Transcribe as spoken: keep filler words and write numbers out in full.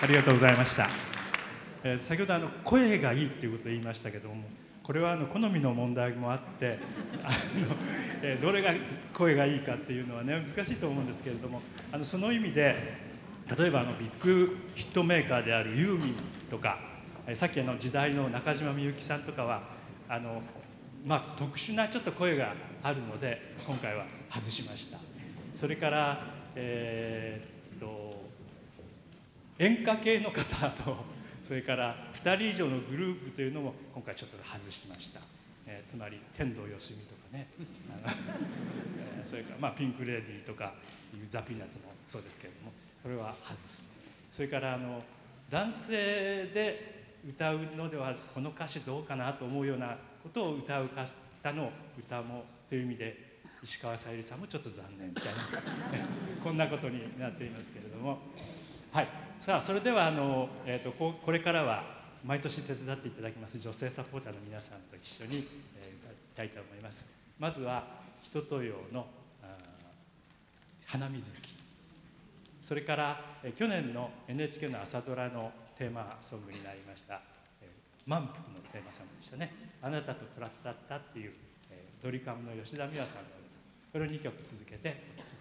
ありがとうございました。えー、先ほどあの声がいいということを言いましたけども、これはあの好みの問題もあってあの、えー、どれが声がいいかっていうのはね難しいと思うんですけれども、あのその意味で例えばあのビッグヒットメーカーであるユーミンとか、えー、さっきあの時代の中島みゆきさんとかはあの、まあ、特殊なちょっと声があるので今回は外しました。それから、えー、っと演歌系の方とそれからふたり以上のグループというのも今回ちょっと外しました。えー、つまり天童よしみとかねえー、それから、まあ、ピンク・レディーとかいうザ・ピーナッツもそうですけれどもこれは外す。それからあの男性で歌うのではこの歌詞どうかなと思うようなことを歌う方の歌もという意味で石川さゆりさんもちょっと残念みたいなこんなことになっていますけれども、はい、さあそれではあの、えー、と こ, これからは毎年手伝っていただきます女性サポーターの皆さんと一緒に、えー、歌いたいと思います。まずは一青陽の花水木、それから、えー、去年の エヌエイチケー の朝ドラのテーマソングになりました、えー、満腹のテーマソングでしたね。あなたとトラッタッタっていう、えー、ドリカムの吉田美和さんの歌、これをにきょく続けて歌